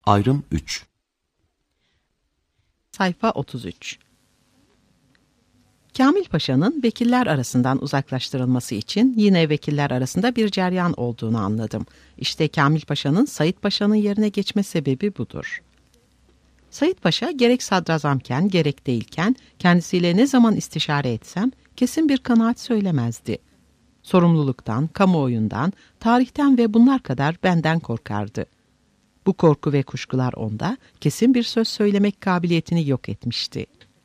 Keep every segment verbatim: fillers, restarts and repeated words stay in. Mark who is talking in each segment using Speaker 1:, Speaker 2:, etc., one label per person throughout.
Speaker 1: Ayrım üç.
Speaker 2: Sayfa otuz üç. Kamil Paşa'nın vekiller arasından uzaklaştırılması için yine vekiller arasında bir ceryan olduğunu anladım. İşte Kamil Paşa'nın Said Paşa'nın yerine geçme sebebi budur. Said Paşa gerek sadrazamken gerek değilken kendisiyle ne zaman istişare etsem kesin bir kanaat söylemezdi. Sorumluluktan, kamuoyundan, tarihten ve bunlar kadar benden korkardı. Bu korku ve kuşkular onda kesin bir söz söylemek kabiliyetini yok etmişti.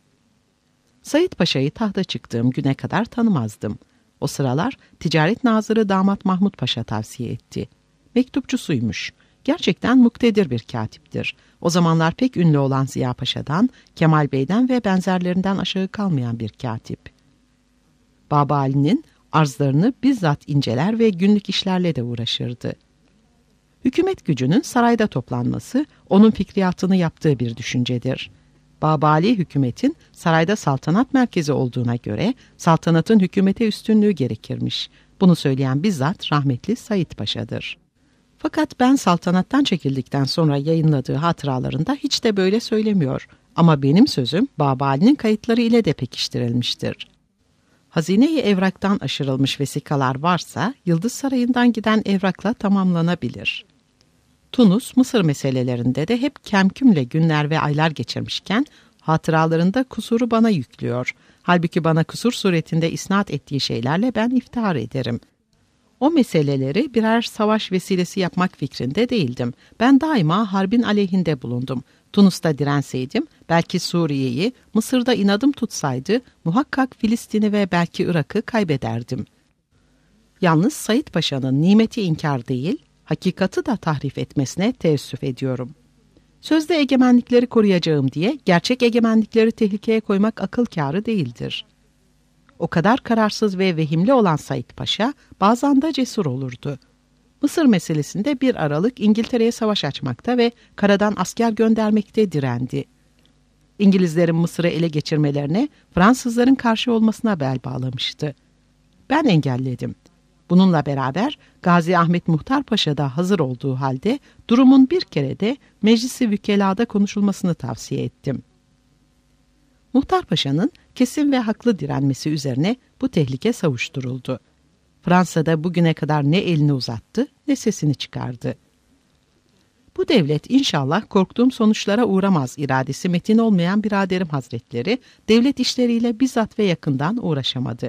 Speaker 2: Said Paşa'yı tahta çıktığım güne kadar tanımazdım. O sıralar Ticaret Nazırı Damat Mahmud Paşa tavsiye etti. Mektupçusuymuş. Gerçekten muktedir bir katiptir. O zamanlar pek ünlü olan Ziya Paşa'dan, Kemal Bey'den ve benzerlerinden aşağı kalmayan bir katip. Baba Ali'nin arzlarını bizzat inceler ve günlük işlerle de uğraşırdı. Hükümet gücünün sarayda toplanması, onun fikriyatını yaptığı bir düşüncedir. Babali hükümetin sarayda saltanat merkezi olduğuna göre saltanatın hükümete üstünlüğü gerekirmiş. Bunu söyleyen bizzat rahmetli Said Paşa'dır. Fakat ben saltanattan çekildikten sonra yayınladığı hatıralarında hiç de böyle söylemiyor. Ama benim sözüm Babali'nin kayıtları ile de pekiştirilmiştir. Hazine-i evraktan aşırılmış vesikalar varsa Yıldız Sarayı'ndan giden evrakla tamamlanabilir. Tunus, Mısır meselelerinde de hep kemkümle günler ve aylar geçirmişken hatıralarında kusuru bana yüklüyor. Halbuki bana kusur suretinde isnat ettiği şeylerle ben iftihar ederim. O meseleleri birer savaş vesilesi yapmak fikrinde değildim. Ben daima harbin aleyhinde bulundum. Tunus'ta direnseydim, belki Suriye'yi, Mısır'da inadım tutsaydı, muhakkak Filistin'i ve belki Irak'ı kaybederdim. Yalnız Said Paşa'nın nimeti inkar değil, hakikati da tahrif etmesine teessüf ediyorum. Sözde egemenlikleri koruyacağım diye gerçek egemenlikleri tehlikeye koymak akıl kârı değildir. O kadar kararsız ve vehimli olan Said Paşa bazen de cesur olurdu. Mısır meselesinde bir aralık İngiltere'ye savaş açmakta ve karadan asker göndermekte direndi. İngilizlerin Mısır'ı ele geçirmelerine Fransızların karşı olmasına bel bağlamıştı. Ben engelledim. Bununla beraber Gazi Ahmet Muhtar Paşa da hazır olduğu halde durumun bir kere de Meclis-i Vükela'da konuşulmasını tavsiye ettim. Muhtar Paşa'nın kesin ve haklı direnmesi üzerine bu tehlike savuşturuldu. Fransa'da bugüne kadar ne elini uzattı ne sesini çıkardı. Bu devlet inşallah korktuğum sonuçlara uğramaz iradesi metin olmayan biraderim hazretleri devlet işleriyle bizzat ve yakından uğraşamadı.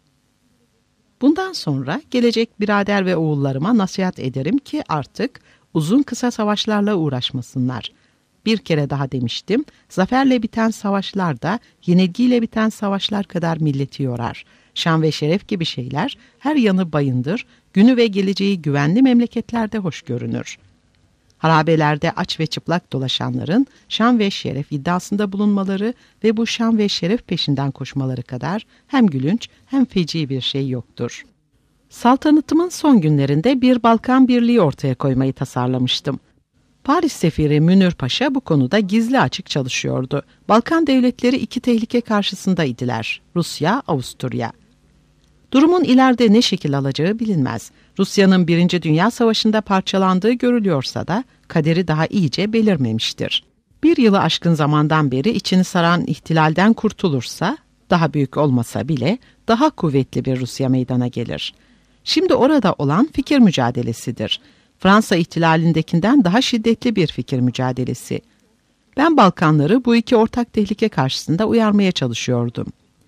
Speaker 2: Bundan sonra gelecek birader ve oğullarıma nasihat ederim ki artık uzun kısa savaşlarla uğraşmasınlar. Bir kere daha demiştim, zaferle biten savaşlar da yenilgiyle biten savaşlar kadar milleti yorar. Şan ve şeref gibi şeyler her yanı bayındır, günü ve geleceği güvenli memleketlerde hoş görünür. Harabelerde aç ve çıplak dolaşanların şan ve şeref iddiasında bulunmaları ve bu şan ve şeref peşinden koşmaları kadar hem gülünç hem feci bir şey yoktur. Saltanatımın son günlerinde bir Balkan Birliği ortaya koymayı tasarlamıştım. Paris sefiri Münir Paşa bu konuda gizli açık çalışıyordu. Balkan devletleri iki tehlike karşısındaydılar. Rusya, Avusturya. Durumun ileride ne şekil alacağı bilinmez. Rusya'nın Birinci Dünya Savaşı'nda parçalandığı görülüyorsa da kaderi daha iyice belirmemiştir. Bir yılı aşkın zamandan beri içini saran ihtilalden kurtulursa, daha büyük olmasa bile daha kuvvetli bir Rusya meydana gelir. Şimdi orada olan fikir mücadelesidir. Fransa ihtilalindekinden daha şiddetli bir fikir mücadelesi. Ben Balkanları bu iki ortak tehlike karşısında uyarmaya çalışıyordum.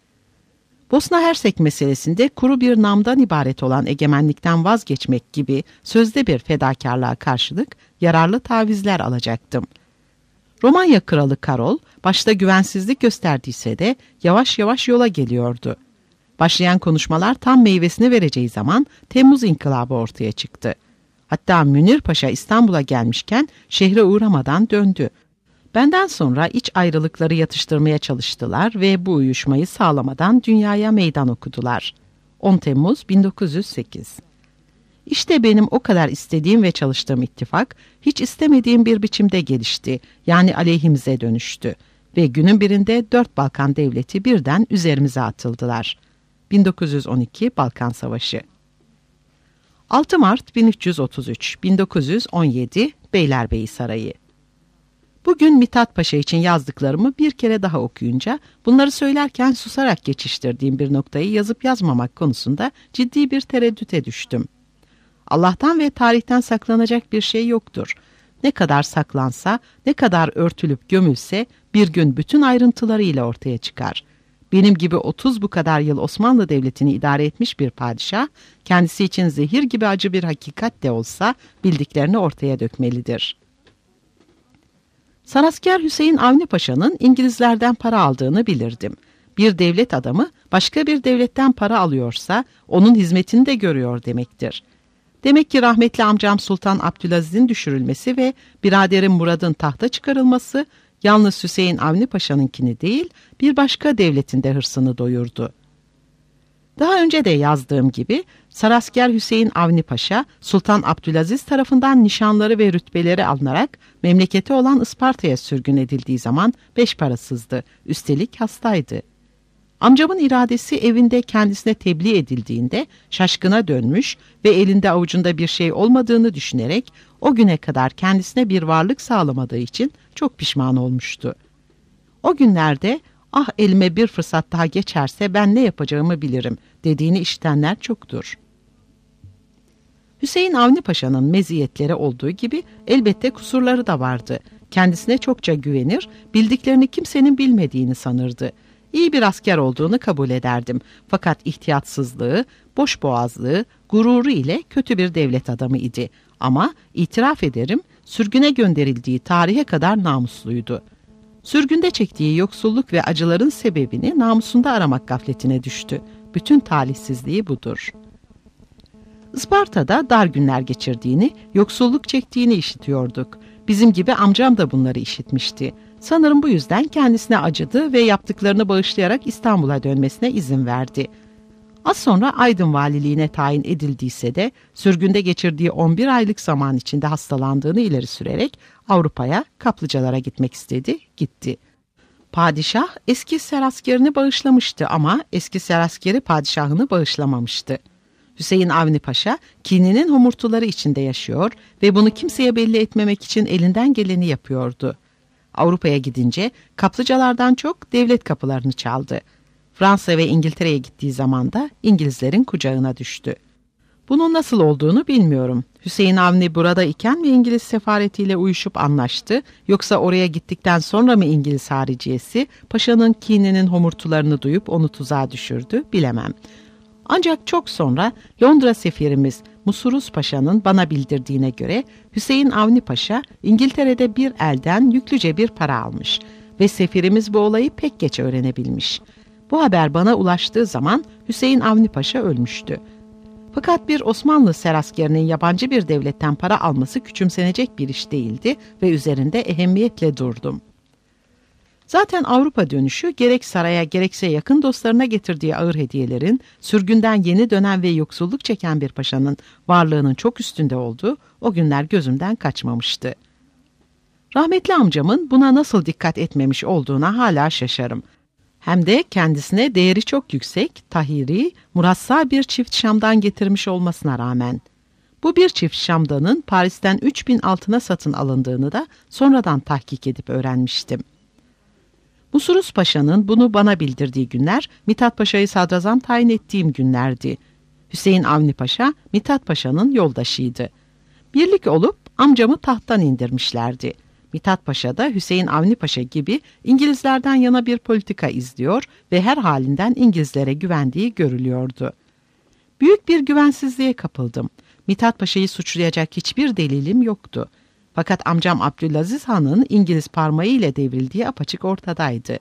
Speaker 2: Bosna Hersek meselesinde kuru bir namdan ibaret olan egemenlikten vazgeçmek gibi sözde bir fedakarlığa karşılık yararlı tavizler alacaktım. Romanya Kralı Karol başta güvensizlik gösterdiyse de yavaş yavaş yola geliyordu. Başlayan konuşmalar tam meyvesini vereceği zaman Temmuz İnkılabı ortaya çıktı. Hatta Münir Paşa İstanbul'a gelmişken şehre uğramadan döndü. Benden sonra iç ayrılıkları yatıştırmaya çalıştılar ve bu uyuşmayı sağlamadan dünyaya meydan okudular. on Temmuz bin dokuz yüz sekiz. İşte benim o kadar istediğim ve çalıştığım ittifak hiç istemediğim bir biçimde gelişti, yani aleyhimize dönüştü ve günün birinde dört Balkan devleti birden üzerimize atıldılar. bin dokuz yüz on iki Balkan Savaşı. altı Mart bin üç yüz otuz üç, bin dokuz yüz on yedi Beylerbeyi Sarayı. Bugün Mithat Paşa için yazdıklarımı bir kere daha okuyunca bunları söylerken susarak geçiştirdiğim bir noktayı yazıp yazmamak konusunda ciddi bir tereddüte düştüm. Allah'tan ve tarihten saklanacak bir şey yoktur. Ne kadar saklansa, ne kadar örtülüp gömülse bir gün bütün ayrıntılarıyla ortaya çıkar. Benim gibi otuz bu kadar yıl Osmanlı Devleti'ni idare etmiş bir padişah, kendisi için zehir gibi acı bir hakikat de olsa bildiklerini ortaya dökmelidir. Sarasker Hüseyin Avni Paşa'nın İngilizlerden para aldığını bilirdim. Bir devlet adamı başka bir devletten para alıyorsa onun hizmetini de görüyor demektir. Demek ki rahmetli amcam Sultan Abdülaziz'in düşürülmesi ve biraderim Murad'ın tahta çıkarılması yalnız Hüseyin Avni Paşa'nınkini değil bir başka devletin de hırsını doyurdu. Daha önce de yazdığım gibi Sarasker Hüseyin Avni Paşa Sultan Abdülaziz tarafından nişanları ve rütbeleri alınarak memleketi olan Isparta'ya sürgün edildiği zaman beş parasızdı, üstelik hastaydı. Amcamın iradesi evinde kendisine tebliğ edildiğinde şaşkına dönmüş ve elinde avucunda bir şey olmadığını düşünerek o güne kadar kendisine bir varlık sağlamadığı için çok pişman olmuştu. O günlerde ah elime bir fırsat daha geçerse ben ne yapacağımı bilirim dediğini işitenler çoktur. Hüseyin Avni Paşa'nın meziyetleri olduğu gibi elbette kusurları da vardı. Kendisine çokça güvenir, bildiklerini kimsenin bilmediğini sanırdı. İyi bir asker olduğunu kabul ederdim. Fakat ihtiyatsızlığı, boşboğazlığı, gururu ile kötü bir devlet adamı idi. Ama itiraf ederim, sürgüne gönderildiği tarihe kadar namusluydu. Sürgünde çektiği yoksulluk ve acıların sebebini namusunda aramak gafletine düştü. Bütün talihsizliği budur. Isparta'da dar günler geçirdiğini, yoksulluk çektiğini işitiyorduk. Bizim gibi amcam da bunları işitmişti. Sanırım bu yüzden kendisine acıdı ve yaptıklarını bağışlayarak İstanbul'a dönmesine izin verdi. Az sonra Aydın valiliğine tayin edildiyse de sürgünde geçirdiği on bir aylık zaman içinde hastalandığını ileri sürerek Avrupa'ya, kaplıcalara gitmek istedi, gitti. Padişah eski seraskerini bağışlamıştı ama eski seraskeri padişahını bağışlamamıştı. Hüseyin Avni Paşa kininin homurtuları içinde yaşıyor ve bunu kimseye belli etmemek için elinden geleni yapıyordu. Avrupa'ya gidince kaplıcalardan çok devlet kapılarını çaldı. Fransa ve İngiltere'ye gittiği zaman da İngilizlerin kucağına düştü. Bunun nasıl olduğunu bilmiyorum. Hüseyin Avni burada iken mi İngiliz sefaretiyle uyuşup anlaştı, yoksa oraya gittikten sonra mı İngiliz hariciyesi paşanın kininin homurtularını duyup onu tuzağa düşürdü bilemem. Ancak çok sonra Londra sefirimiz Musuruz Paşa'nın bana bildirdiğine göre Hüseyin Avni Paşa İngiltere'de bir elden yüklüce bir para almış ve sefirimiz bu olayı pek geç öğrenebilmiş. Bu haber bana ulaştığı zaman Hüseyin Avni Paşa ölmüştü. Fakat bir Osmanlı seraskerinin yabancı bir devletten para alması küçümsenecek bir iş değildi ve üzerinde ehemmiyetle durdum. Zaten Avrupa dönüşü gerek saraya gerekse yakın dostlarına getirdiği ağır hediyelerin sürgünden yeni dönen ve yoksulluk çeken bir paşanın varlığının çok üstünde olduğu o günler gözümden kaçmamıştı. Rahmetli amcamın buna nasıl dikkat etmemiş olduğuna hala şaşarım. Hem de kendisine değeri çok yüksek, tahiri, murassa bir çift şamdan getirmiş olmasına rağmen. Bu bir çift şamdanın Paris'ten üç bin altına satın alındığını da sonradan tahkik edip öğrenmiştim. Musuruz Paşa'nın bunu bana bildirdiği günler Mithat Paşa'yı sadrazam tayin ettiğim günlerdi. Hüseyin Avni Paşa Mithat Paşa'nın yoldaşıydı. Birlik olup amcamı tahttan indirmişlerdi. Mithat Paşa da Hüseyin Avni Paşa gibi İngilizlerden yana bir politika izliyor ve her halinden İngilizlere güvendiği görülüyordu. Büyük bir güvensizliğe kapıldım. Mithat Paşa'yı suçlayacak hiçbir delilim yoktu. Fakat amcam Abdülaziz Han'ın İngiliz parmağı ile devrildiği apaçık ortadaydı.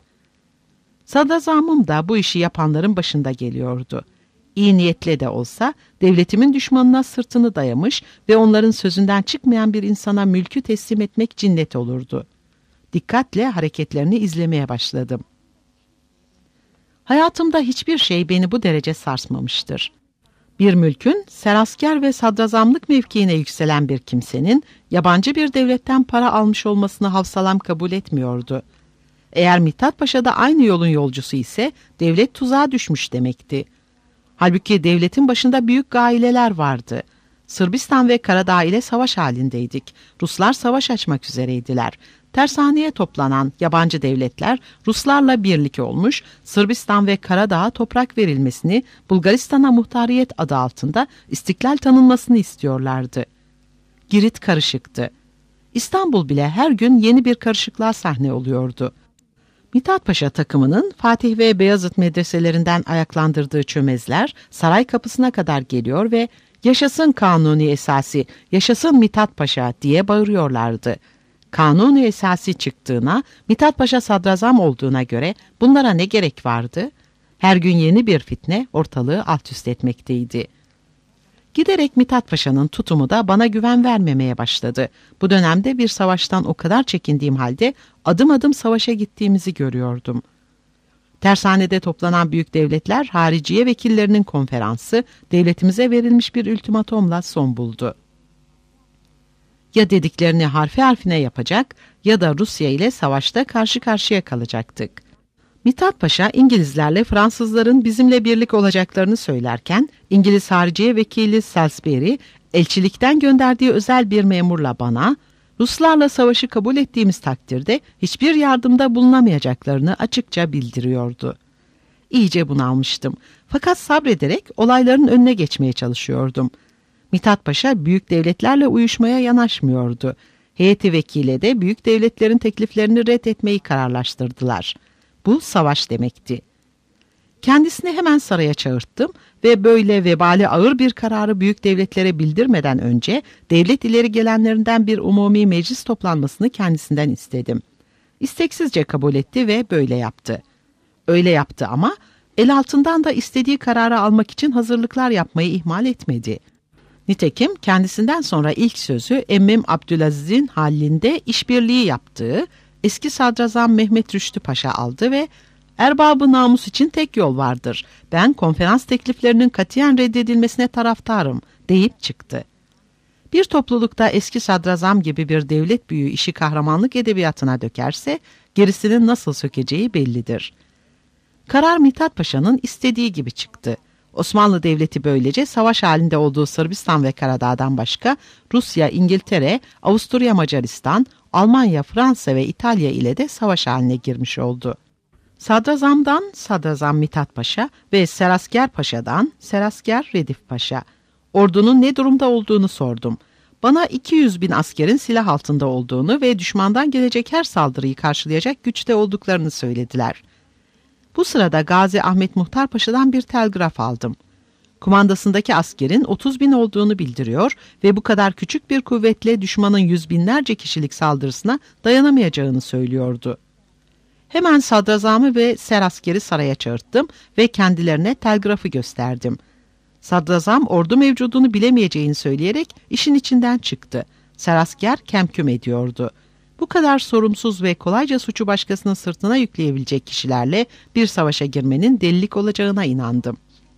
Speaker 2: Sadrazamım da bu işi yapanların başında geliyordu. İyi niyetle de olsa devletimin düşmanına sırtını dayamış ve onların sözünden çıkmayan bir insana mülkü teslim etmek cinnet olurdu. Dikkatle hareketlerini izlemeye başladım. Hayatımda hiçbir şey beni bu derece sarsmamıştır. Bir mülkün serasker ve sadrazamlık mevkiine yükselen bir kimsenin yabancı bir devletten para almış olmasını hafsalam kabul etmiyordu. Eğer Mithat Paşa da aynı yolun yolcusu ise devlet tuzağa düşmüş demekti. Halbuki devletin başında büyük gaileler vardı. Sırbistan ve Karadağ ile savaş halindeydik. Ruslar savaş açmak üzereydiler. tersaneye toplanan yabancı devletler Ruslarla birlik olmuş, Sırbistan ve Karadağ'a toprak verilmesini, Bulgaristan'a muhtariyet adı altında istiklal tanınmasını istiyorlardı. Girit karışıktı. İstanbul bile her gün yeni bir karışıklığa sahne oluyordu. Mithat Paşa takımının Fatih ve Beyazıt medreselerinden ayaklandırdığı çömezler saray kapısına kadar geliyor ve "Yaşasın Kanuni Esasi, yaşasın Mithat Paşa" diye bağırıyorlardı. Kanuni Esasi çıktığına, Mithat Paşa sadrazam olduğuna göre bunlara ne gerek vardı? Her gün yeni bir fitne ortalığı alt üst etmekteydi. Giderek Mithat Paşa'nın tutumu da bana güven vermemeye başladı. Bu dönemde bir savaştan o kadar çekindiğim halde adım adım savaşa gittiğimizi görüyordum. Tersanede toplanan büyük devletler hariciye vekillerinin konferansı devletimize verilmiş bir ultimatomla son buldu. Ya dediklerini harfi harfine yapacak ya da Rusya ile savaşta karşı karşıya kalacaktık. Mithat Paşa İngilizlerle Fransızların bizimle birlik olacaklarını söylerken İngiliz hariciye vekili Salisbury elçilikten gönderdiği özel bir memurla bana Ruslarla savaşı kabul ettiğimiz takdirde hiçbir yardımda bulunamayacaklarını açıkça bildiriyordu. İyice bunalmıştım. Fakat sabrederek olayların önüne geçmeye çalışıyordum. Mithat Paşa büyük devletlerle uyuşmaya yanaşmıyordu. Heyeti vekile de büyük devletlerin tekliflerini reddetmeyi kararlaştırdılar. Bu savaş demekti. Kendisini hemen saraya çağırttım ve böyle vebali ağır bir kararı büyük devletlere bildirmeden önce devlet ileri gelenlerinden bir umumi meclis toplanmasını kendisinden istedim. İsteksizce kabul etti ve böyle yaptı. Öyle yaptı ama el altından da istediği kararı almak için hazırlıklar yapmayı ihmal etmedi. Nitekim kendisinden sonra ilk sözü emmim Abdülaziz'in halinde işbirliği yaptığı eski sadrazam Mehmet Rüştü Paşa aldı ve "Erbabı namus için tek yol vardır. Ben konferans tekliflerinin katiyen reddedilmesine taraftarım" deyip çıktı. Bir toplulukta eski sadrazam gibi bir devlet büyüğü işi kahramanlık edebiyatına dökerse gerisinin nasıl sökeceği bellidir. Karar Mithat Paşa'nın istediği gibi çıktı. Osmanlı Devleti böylece savaş halinde olduğu Sırbistan ve Karadağ'dan başka Rusya, İngiltere, Avusturya, Macaristan, Almanya, Fransa ve İtalya ile de savaş haline girmiş oldu. Sadrazam'dan Sadrazam Mithat Paşa ve Serasker Paşa'dan Serasker Redif Paşa. Ordunun ne durumda olduğunu sordum. Bana iki yüz bin askerin silah altında olduğunu ve düşmandan gelecek her saldırıyı karşılayacak güçte olduklarını söylediler. Bu sırada Gazi Ahmet Muhtar Paşa'dan bir telgraf aldım. Kumandasındaki askerin otuz bin olduğunu bildiriyor ve bu kadar küçük bir kuvvetle düşmanın yüz binlerce kişilik saldırısına dayanamayacağını söylüyordu. Hemen sadrazamı ve seraskeri saraya çağırttım ve kendilerine telgrafı gösterdim. Sadrazam ordu mevcudunu bilemeyeceğini söyleyerek işin içinden çıktı. Serasker kemküm ediyordu. Bu kadar sorumsuz ve kolayca suçu başkasının sırtına yükleyebilecek kişilerle bir savaşa girmenin delilik olacağına inandım.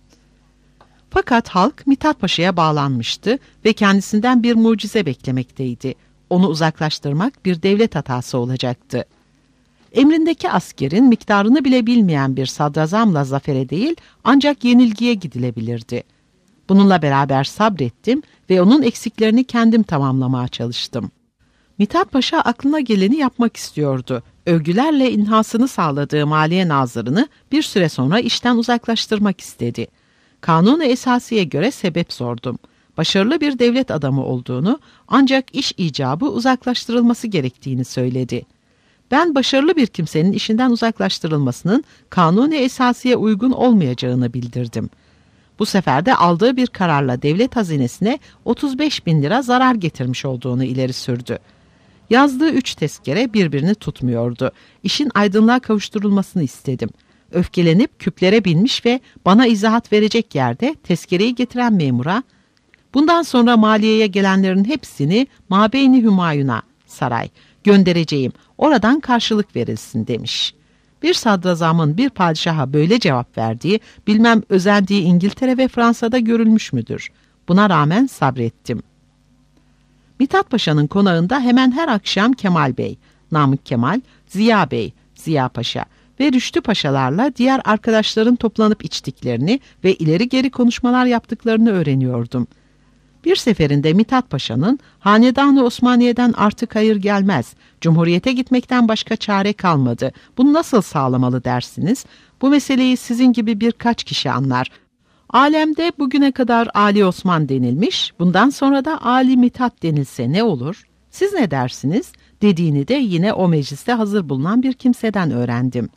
Speaker 2: Fakat halk Mithat Paşa'ya bağlanmıştı ve kendisinden bir mucize beklemekteydi. Onu uzaklaştırmak bir devlet hatası olacaktı. Emrindeki askerin miktarını bile bilmeyen bir sadrazamla zafere değil ancak yenilgiye gidilebilirdi. Bununla beraber sabrettim ve onun eksiklerini kendim tamamlamaya çalıştım. Mithat Paşa aklına geleni yapmak istiyordu. Övgülerle inhasını sağladığı Maliye Nazırı'nı bir süre sonra işten uzaklaştırmak istedi. Kanun-u Esasi'ye göre sebep sordum. Başarılı bir devlet adamı olduğunu ancak iş icabı uzaklaştırılması gerektiğini söyledi. Ben başarılı bir kimsenin işinden uzaklaştırılmasının Kanun-u Esasi'ye uygun olmayacağını bildirdim. Bu sefer de aldığı bir kararla devlet hazinesine otuz beş bin lira zarar getirmiş olduğunu ileri sürdü. Yazdığı üç tezkere birbirini tutmuyordu. İşin aydınlığa kavuşturulmasını istedim. Öfkelenip küplere binmiş ve bana izahat verecek yerde tezkereyi getiren memura, "Bundan sonra maliyeye gelenlerin hepsini Mabeyni Hümayun'a, saray, göndereceğim, oradan karşılık verilsin" demiş. Bir sadrazamın bir padişaha böyle cevap verdiği, bilmem özendiği İngiltere ve Fransa'da görülmüş müdür? Buna rağmen sabrettim. Mithat Paşa'nın konağında hemen her akşam Kemal Bey, Namık Kemal, Ziya Bey, Ziya Paşa ve Rüştü Paşalarla diğer arkadaşların toplanıp içtiklerini ve ileri geri konuşmalar yaptıklarını öğreniyordum. Bir seferinde Mithat Paşa'nın Hanedan-ı Osmaniye'den artık hayır gelmez, Cumhuriyete gitmekten başka çare kalmadı, bunu nasıl sağlamalı dersiniz? Bu meseleyi sizin gibi birkaç kişi anlar. Alemde bugüne kadar Ali Osman denilmiş, bundan sonra da Ali Mithat denilse ne olur? Siz ne dersiniz? Dediğini de yine o mecliste hazır bulunan bir kimseden öğrendim.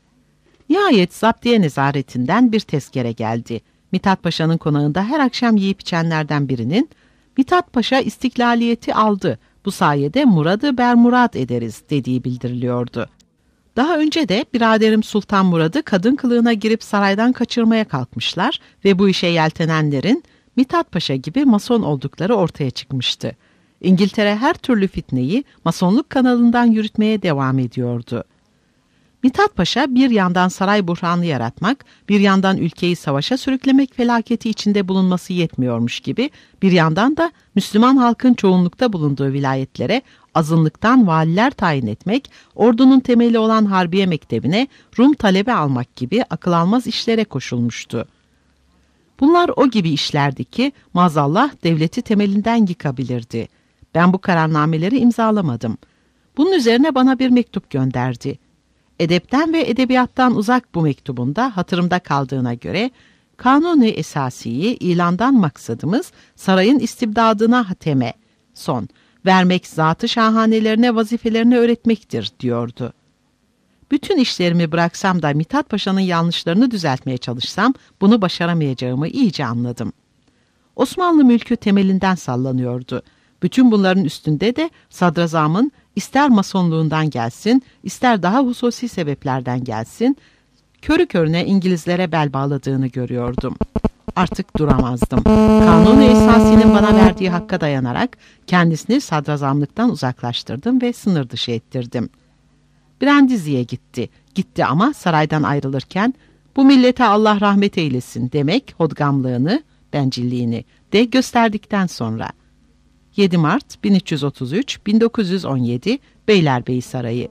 Speaker 2: Nihayet zaptiye nezaretinden bir tezkere geldi. Mithat Paşa'nın konağında her akşam yiyip içenlerden birinin, Mithat Paşa istiklaliyeti aldı, bu sayede muradı bermurad ederiz dediği bildiriliyordu. Daha önce de biraderim Sultan Murad'ı kadın kılığına girip saraydan kaçırmaya kalkmışlar ve bu işe yeltenenlerin Mithat Paşa gibi mason oldukları ortaya çıkmıştı. İngiltere her türlü fitneyi masonluk kanalından yürütmeye devam ediyordu. Mithat Paşa bir yandan saray buhranı yaratmak, bir yandan ülkeyi savaşa sürüklemek felaketi içinde bulunması yetmiyormuş gibi, bir yandan da Müslüman halkın çoğunlukta bulunduğu vilayetlere azınlıktan valiler tayin etmek, ordunun temeli olan Harbiye Mektebi'ne Rum talebe almak gibi akıl almaz işlere koşulmuştu. Bunlar o gibi işlerdi ki maazallah devleti temelinden yıkabilirdi. Ben bu kararnameleri imzalamadım. Bunun üzerine bana bir mektup gönderdi. Edepten ve edebiyattan uzak bu mektubunda hatırımda kaldığına göre Kanuni Esasi'yi ilandan maksadımız sarayın istibdadına hateme, son, vermek zatı şahanelerine vazifelerini öğretmektir diyordu. Bütün işlerimi bıraksam da Mithat Paşa'nın yanlışlarını düzeltmeye çalışsam bunu başaramayacağımı iyice anladım. Osmanlı mülkü temelinden sallanıyordu. Bütün bunların üstünde de sadrazamın ister masonluğundan gelsin, ister daha hususi sebeplerden gelsin, körü körüne İngilizlere bel bağladığını görüyordum. Artık duramazdım. Kanuni Esasi'nin bana verdiği hakka dayanarak kendisini sadrazamlıktan uzaklaştırdım ve sınır dışı ettirdim. Brandizi'ye gitti. Gitti ama saraydan ayrılırken bu millete Allah rahmet eylesin demek hodgamlığını, bencilliğini de gösterdikten sonra. yedi Mart bin üç yüz otuz üç bin dokuz yüz on yedi Beylerbeyi Sarayı.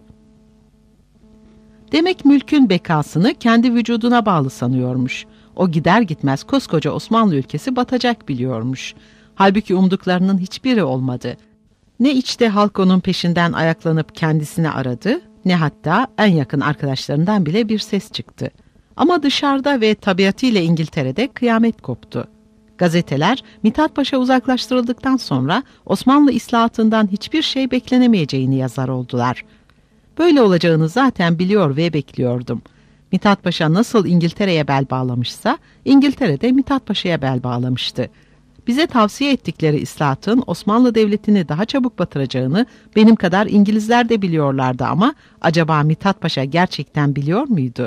Speaker 2: Demek mülkün bekasını kendi vücuduna bağlı sanıyormuş. O gider gitmez koskoca Osmanlı ülkesi batacak biliyormuş. Halbuki umduklarının hiçbiri olmadı. Ne içte halk onun peşinden ayaklanıp kendisini aradı, ne hatta en yakın arkadaşlarından bile bir ses çıktı. Ama dışarıda ve tabiatıyla İngiltere'de kıyamet koptu. Gazeteler Mithat Paşa uzaklaştırıldıktan sonra Osmanlı islahatından hiçbir şey beklenemeyeceğini yazar oldular. Böyle olacağını zaten biliyor ve bekliyordum. Mithat Paşa nasıl İngiltere'ye bel bağlamışsa İngiltere de Mithat Paşa'ya bel bağlamıştı. Bize tavsiye ettikleri islahatın Osmanlı Devleti'ni daha çabuk batıracağını benim kadar İngilizler de biliyorlardı ama acaba Mithat Paşa gerçekten biliyor muydu?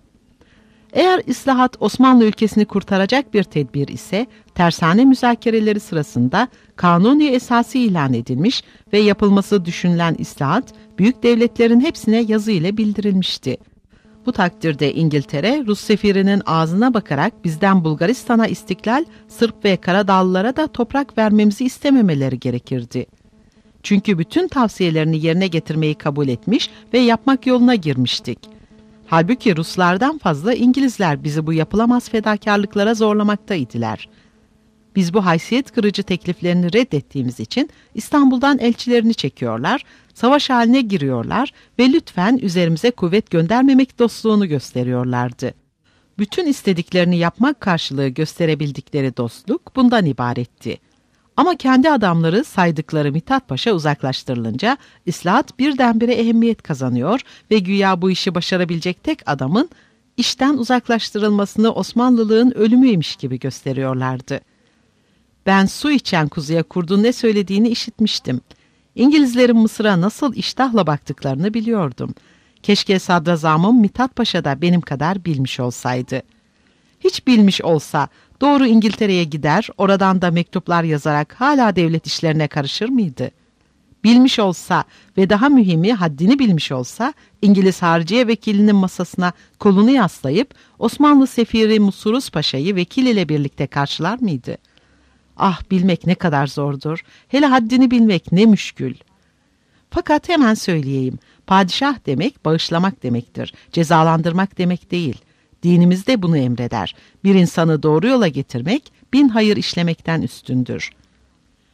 Speaker 2: Eğer islahat Osmanlı ülkesini kurtaracak bir tedbir ise tersane müzakereleri sırasında Kanuni Esası ilan edilmiş ve yapılması düşünülen islahat büyük devletlerin hepsine yazı ile bildirilmişti. Bu takdirde İngiltere, Rus sefirinin ağzına bakarak bizden Bulgaristan'a istiklal, Sırp ve Karadağlılara da toprak vermemizi istememeleri gerekirdi. Çünkü bütün tavsiyelerini yerine getirmeyi kabul etmiş ve yapmak yoluna girmiştik. Halbuki Ruslardan fazla İngilizler bizi bu yapılamaz fedakarlıklara zorlamaktaydılar. Biz bu haysiyet kırıcı tekliflerini reddettiğimiz için İstanbul'dan elçilerini çekiyorlar, savaş haline giriyorlar ve lütfen üzerimize kuvvet göndermemek dostluğunu gösteriyorlardı. Bütün istediklerini yapmak karşılığı gösterebildikleri dostluk bundan ibaretti. Ama kendi adamları saydıkları Mithat Paşa uzaklaştırılınca islahat birdenbire ehemmiyet kazanıyor ve güya bu işi başarabilecek tek adamın işten uzaklaştırılmasını Osmanlılığın ölümüymüş gibi gösteriyorlardı. Ben su içen kuzuya kurdun ne söylediğini işitmiştim. İngilizlerin Mısır'a nasıl iştahla baktıklarını biliyordum. Keşke sadrazamım Mithat Paşa da benim kadar bilmiş olsaydı. Hiç bilmiş olsa doğru İngiltere'ye gider, oradan da mektuplar yazarak hala devlet işlerine karışır mıydı? Bilmiş olsa ve daha mühimi haddini bilmiş olsa İngiliz Harciye Vekilinin masasına kolunu yaslayıp Osmanlı Sefiri Musuruz Paşa'yı vekil ile birlikte karşılar mıydı? Ah, bilmek ne kadar zordur. Hele haddini bilmek ne müşkül. Fakat hemen söyleyeyim. Padişah demek bağışlamak demektir. Cezalandırmak demek değil. Dinimiz de bunu emreder. Bir insanı doğru yola getirmek bin hayır işlemekten üstündür.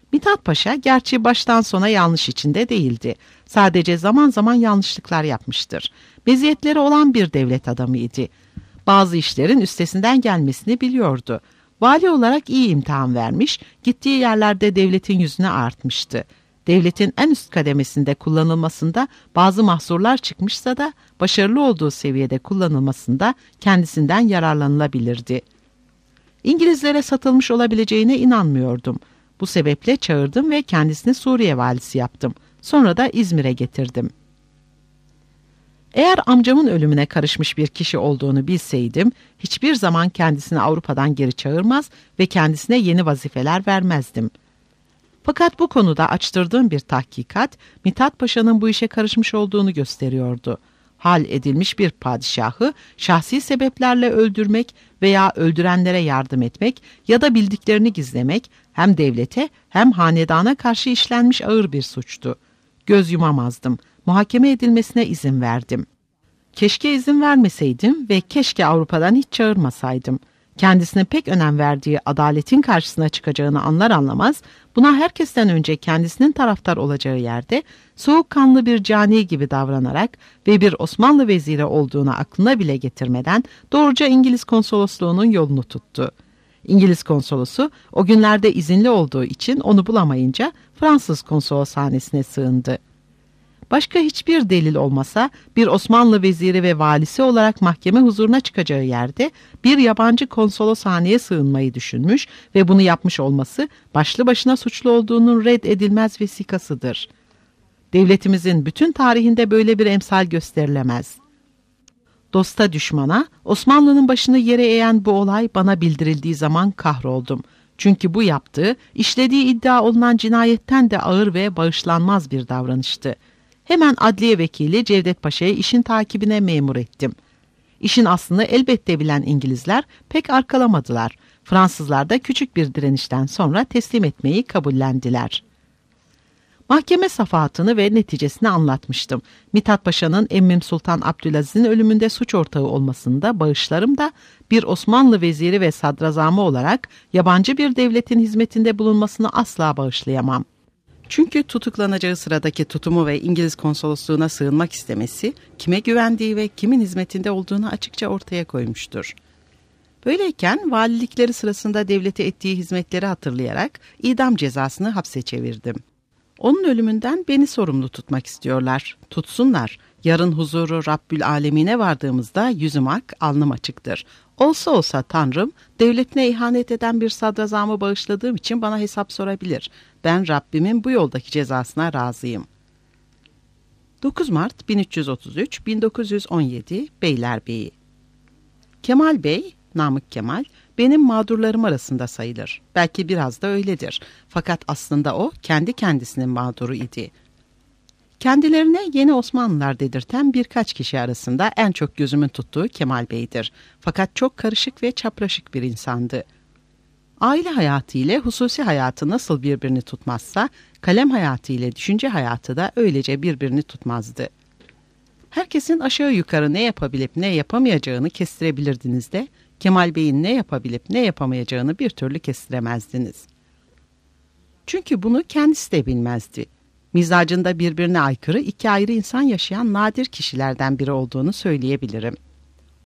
Speaker 2: Mithat Paşa gerçi baştan sona yanlış içinde değildi. Sadece zaman zaman yanlışlıklar yapmıştır. Meziyetleri olan bir devlet adamıydı. Bazı işlerin üstesinden gelmesini biliyordu. Vali olarak iyi imtihan vermiş, gittiği yerlerde devletin yüzüne artmıştı. Devletin en üst kademesinde kullanılmasında bazı mahsurlar çıkmışsa da başarılı olduğu seviyede kullanılmasında kendisinden yararlanılabilirdi. İngilizlere satılmış olabileceğine inanmıyordum. Bu sebeple çağırdım ve kendisini Suriye valisi yaptım. Sonra da İzmir'e getirdim. Eğer amcamın ölümüne karışmış bir kişi olduğunu bilseydim, hiçbir zaman kendisini Avrupa'dan geri çağırmaz ve kendisine yeni vazifeler vermezdim. Fakat bu konuda açtırdığım bir tahkikat, Mithat Paşa'nın bu işe karışmış olduğunu gösteriyordu. Hal edilmiş bir padişahı şahsi sebeplerle öldürmek veya öldürenlere yardım etmek ya da bildiklerini gizlemek hem devlete hem hanedana karşı işlenmiş ağır bir suçtu. Göz yumamazdım. Muhakeme edilmesine izin verdim. Keşke izin vermeseydim ve keşke Avrupa'dan hiç çağırmasaydım. Kendisine pek önem verdiği adaletin karşısına çıkacağını anlar anlamaz, buna herkesten önce kendisinin taraftar olacağı yerde soğukkanlı bir cani gibi davranarak ve bir Osmanlı veziri olduğunu aklına bile getirmeden doğruca İngiliz konsolosluğunun yolunu tuttu. İngiliz konsolosu o günlerde izinli olduğu için onu bulamayınca Fransız konsoloshanesine sığındı. Başka hiçbir delil olmasa bir Osmanlı veziri ve valisi olarak mahkeme huzuruna çıkacağı yerde bir yabancı konsoloshaneye sığınmayı düşünmüş ve bunu yapmış olması başlı başına suçlu olduğunun reddedilmez vesikasıdır. Devletimizin bütün tarihinde böyle bir emsal gösterilemez. Dosta düşmana, Osmanlı'nın başını yere eğen bu olay bana bildirildiği zaman kahroldum. Çünkü bu yaptığı, işlediği iddia olunan cinayetten de ağır ve bağışlanmaz bir davranıştı. Hemen adliye vekili Cevdet Paşa'yı işin takibine memur ettim. İşin aslını elbette bilen İngilizler pek arkalamadılar. Fransızlar da küçük bir direnişten sonra teslim etmeyi kabullendiler. Mahkeme safahatını ve neticesini anlatmıştım. Mithat Paşa'nın Emmim Sultan Abdülaziz'in ölümünde suç ortağı olmasında bağışlarım da bir Osmanlı veziri ve sadrazamı olarak yabancı bir devletin hizmetinde bulunmasını asla bağışlayamam. Çünkü tutuklanacağı sıradaki tutumu ve İngiliz konsolosluğuna sığınmak istemesi, kime güvendiği ve kimin hizmetinde olduğunu açıkça ortaya koymuştur. Böyleyken valilikleri sırasında devlete ettiği hizmetleri hatırlayarak idam cezasını hapse çevirdim. Onun ölümünden beni sorumlu tutmak istiyorlar. Tutsunlar. Yarın huzuru Rabbül Alemine vardığımızda yüzüm ak, alnım açıktır. Olsa olsa Tanrım, devletine ihanet eden bir sadrazamı bağışladığım için bana hesap sorabilir. Ben Rabbimin bu yoldaki cezasına razıyım. dokuz Mart bin üç yüz otuz üç bin dokuz yüz on yedi Beylerbeyi. Kemal Bey, Namık Kemal, benim mağdurlarım arasında sayılır. Belki biraz da öyledir. Fakat aslında o kendi kendisinin mağduru idi. Kendilerine yeni Osmanlılar dedirten birkaç kişi arasında en çok gözümün tuttuğu Kemal Bey'dir. Fakat çok karışık ve çapraşık bir insandı. Aile hayatı ile hususi hayatı nasıl birbirini tutmazsa, kalem hayatı ile düşünce hayatı da öylece birbirini tutmazdı. Herkesin aşağı yukarı ne yapabilip ne yapamayacağını kestirebilirdiniz de, Kemal Bey'in ne yapabilip ne yapamayacağını bir türlü kestiremezdiniz. Çünkü bunu kendisi de bilmezdi. Mizacında birbirine aykırı iki ayrı insan yaşayan nadir kişilerden biri olduğunu söyleyebilirim.